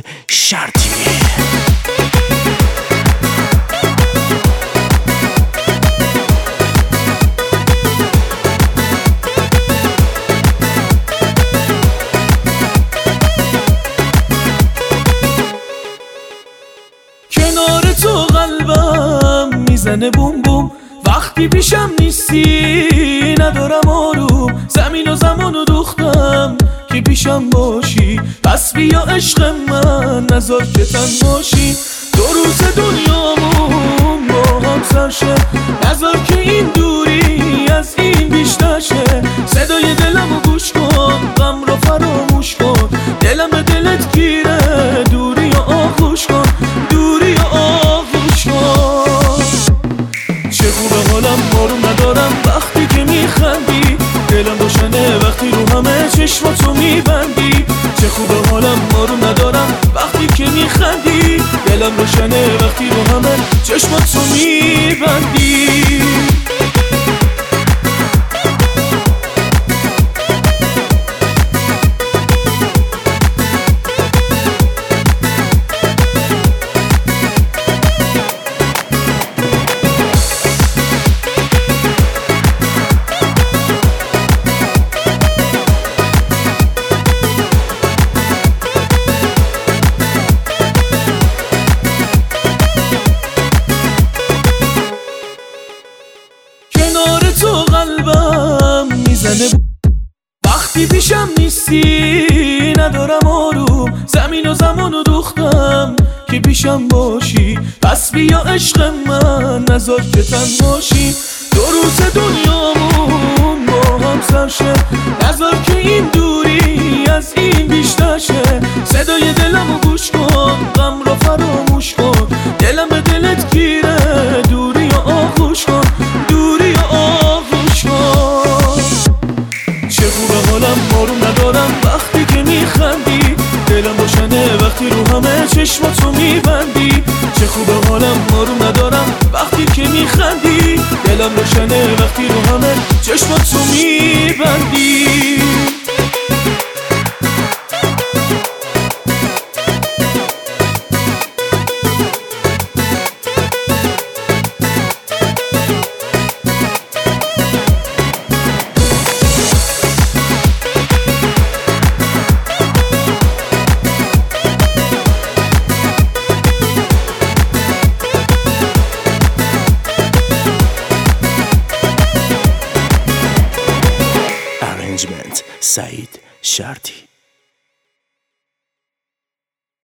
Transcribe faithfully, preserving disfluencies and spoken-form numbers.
شرطی. کنار تو قلبم میزنه بوم بوم، وقتی پیشم نیستی ندارم آروم. زمین و زمان و دوختم که پیشم باشی، پس بیا عشق من نذار که تن باشی. دو روز دنیامون با هم سر شه، نذار که این دوری از این بیشتر شه. صدای دلمو گوش کن، غم رو فراموش کن، دلم به دلت گیره، دوری و آغوش کن، دوری و آغوش کن. چه خوبه حالم آروم ندارم وقتی که میخندی، دلم روشنه وقتی رو همه چشماتو میبندی. چه خوبه حالم آروم ندارم وقتی که میخندی، دلم روشنه وقتی رو همه چشماتو میبندی. کنار تو قلبم میزنه وقتی پیشم نیستی ندارم آروم. زمین و زمان و دوختم که پیشم باشی، پس بیا عشق من نذار که تن باشی. دو روز دنیامون با هم سر شه، نذار که این دوری از این بیشتر شه. صدای دلمو گوش کن، غم رو فراموش کن، دلم به دلت گیره، دوری و آغوش کن، دوری و آغوش کن. چه خوبه حالم آروم ندارم وقتی که میخندی، دلم روشنه وقتی رو همه چشماتو میبندی. چه خوبه حالم آروم ندارم وقتی که میخندی، دلم روشنه وقتی رو همه چشماتو میبندی. Arrangement سعید شرطی.